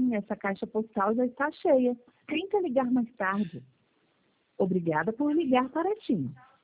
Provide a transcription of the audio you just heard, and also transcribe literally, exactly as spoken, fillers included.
Sim, essa caixa postal já está cheia. Tenta ligar mais tarde. Obrigada por ligar para a TIM.